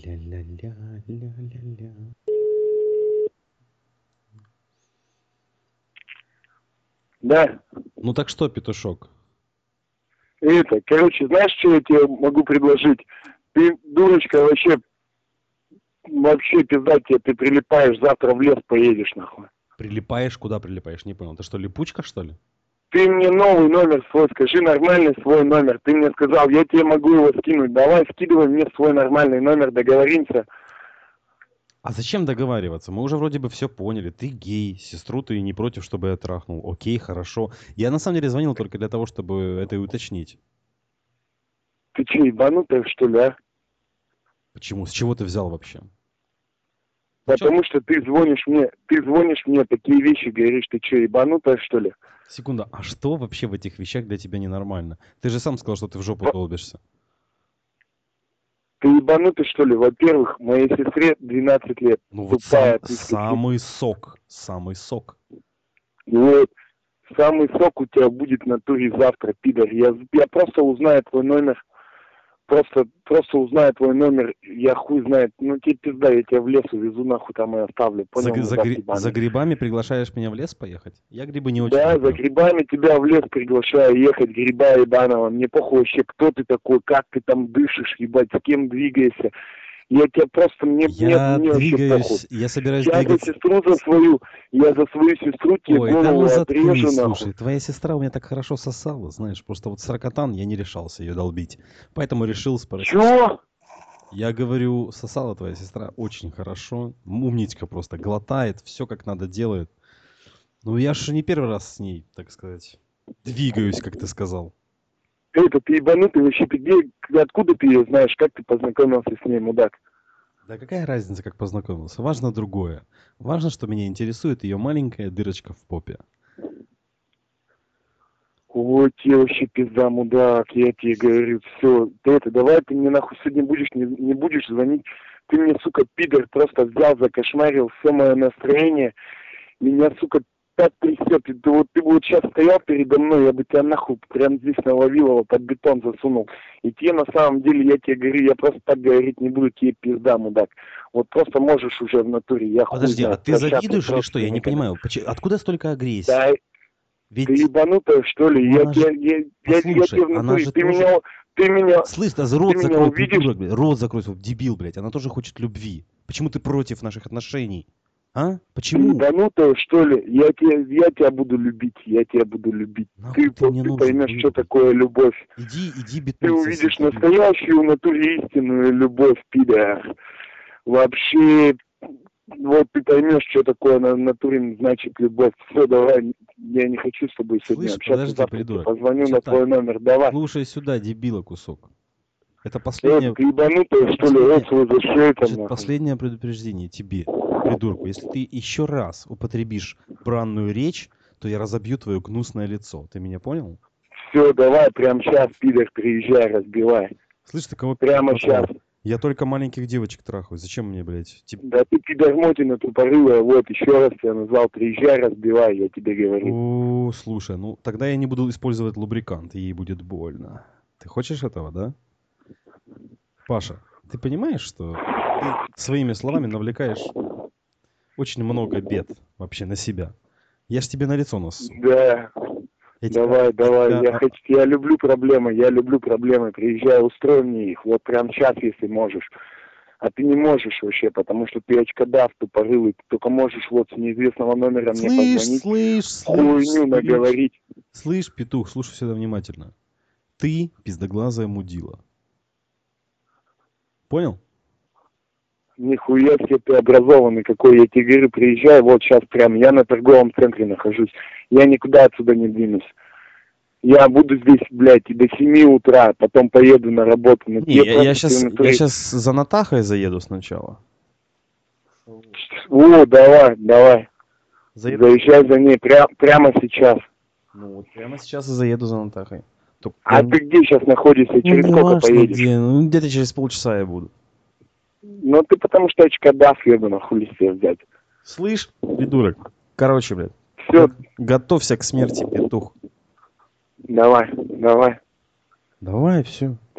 Ля-ля-ля-ля-ля-ля. Да. Ну так что, петушок? Короче, знаешь, что я тебе могу предложить? Ты, дурочка, вообще пизда тебе, ты прилипаешь, завтра в лес поедешь, нахуй. Прилипаешь? Куда прилипаешь? Не понял. Ты что, липучка, что ли? Ты мне новый номер свой скажи, нормальный свой номер. Ты мне сказал, я тебе могу его скинуть. Давай, скидывай мне свой нормальный номер, договоримся. А зачем договариваться? Мы уже вроде бы все поняли. Ты гей, сестру ты не против, чтобы я трахнул. Окей, хорошо. Я на самом деле звонил только для того, чтобы это и уточнить. Ты че, ебанутая, что ли, а? Почему? С чего ты взял вообще? Ну чё? Потому что ты звонишь мне, такие вещи говоришь, ты че, ебанутая, что ли? Секунда, а что вообще в этих вещах для тебя ненормально? Ты же сам сказал, что ты в жопу долбишься. Ты ебанутый, что ли? Во-первых, моей сестре 12 лет. Ну вот Тупая, ты самый сок. Самый сок. вот. Самый сок у тебя будет в натуре завтра, пидор. Я просто узнаю твой номер. Просто узнаю твой номер. Я хуй знает. Ну тебе пизда, я тебя в лес увезу, нахуй там и оставлю. Понял, мудак За ебаный. грибами приглашаешь меня в лес поехать? Я грибы не очень Да, за люблю. грибами тебя в лес приглашаю ехать, гриба ебаного. Мне похуй вообще, кто ты такой, как ты там дышишь, ебать, с кем двигаешься. Я тебя просто, мне вообще похуй. Я собираюсь Я за двигаться. сестру я за свою сестру тебе Ой, да голову ну отрежу, заткнись, нахуй. слушай. Твоя сестра у меня так хорошо сосала, знаешь. Просто вот сорокотан я не решался ее долбить. Поэтому решил спросить. Чего? Я говорю, сосала твоя сестра очень хорошо. Умничка просто, глотает, все как надо делает. Ну я же не первый раз с ней, так сказать, двигаюсь, как ты сказал. Ты ебанутый вообще, ты где, откуда ты ее знаешь, как ты познакомился с ней, мудак? Да какая разница, как познакомился? Важно другое. Важно, что меня интересует ее маленькая дырочка в попе. Вот тебе вообще пизда, мудак, я тебе говорю, все, давай ты мне нахуй сегодня не будешь звонить, ты мне, сука, пидор, просто взял, закошмарил все мое настроение, меня, сука, так трясет, ты бы вот сейчас стоял передо мной, я бы тебя нахуй прям здесь наловил его, под бетон засунул, и тебе на самом деле, я тебе говорю, я просто так говорить не буду, тебе пизда, мудак, вот просто можешь уже в натуре, я хуй Подожди, а знает, ты прощаться завидуешь с или что? Я не родственниками. понимаю. Откуда столько агрессии? Да, ты Ведь, ебанутая, что ли? ну она же... Я Послушай, тебе в она натуре, же тоже... ты меня, Слышь, да ты рот меня закрой, увидишь? придурок, блядь. Рот закрой, свой дебил, блядь. Она тоже хочет любви. Почему ты против наших отношений? А? Ты Почему? ебанутая, что ли? Я тебя буду любить, я тебя буду любить. Нахуй ты мне Ты нужен, поймешь, что вырубай. такое любовь. Иди Ты бетон соси, увидишь дебил. настоящую в натуре истинную любовь, пидор. Вообще, вот ты поймешь, что такое на натуре значит любовь. Все, давай, я не хочу с тобой сегодня Слышь, общаться, подожди, завтра тебе придурок. позвоню на Значит так, твой номер, давай. слушай сюда, дебила кусок. Это последнее, Ты ебанутая, что ли? последнее, За что это, значит, нахуй? последнее предупреждение тебе, придурку. Если ты еще раз употребишь бранную речь, то я разобью твое гнусное лицо. Ты меня понял? Все, давай, прямо сейчас, пидор, приезжай, разбивай. Слышь, ты кого Прямо сейчас. назвал? Я только маленьких девочек трахаю. Зачем мне, блядь? Да ты пидормотина тупорылая, вот, еще раз тебя назвал, приезжай, разбивай, я тебе говорю. О, слушай, ну тогда я не буду использовать лубрикант, и ей будет больно. Ты хочешь этого, да? Паша, ты понимаешь, что ты своими словами навлекаешь очень много бед вообще на себя? Я ж тебе на лицо нассу. Да, Я тебя, я давай, тебя, я люблю проблемы, приезжай, устрой мне их, вот прямо сейчас, если можешь. А ты не можешь вообще, потому что ты очкодав тупорылый, ты только можешь вот с неизвестного номера мне позвонить, хуйню наговорить. слышь, петух, слушай сюда внимательно. Ты пиздоглазая мудила. Понял? Нихуя себе ты образованный какой, я тебе говорю, приезжай, вот сейчас прям, я на торговом центре нахожусь, я никуда отсюда не двинусь. Я буду здесь, блядь, и до 7 утра, потом поеду на работу. Но Не, тебе просто ты в я натуре... сейчас за Натахой заеду сначала. О, давай. Заеду. Заезжай за ней прямо сейчас. Ну вот прямо сейчас и заеду за Натахой. А ты где сейчас находишься? Ну Через не сколько важно поедешь? где, ну где-то через полчаса я буду. Ну ты потому что очкодав, ебаный, хули себе взять. Слышь, придурок. Короче, блядь. Все, Готовься к смерти, петух. давай. Давай, все.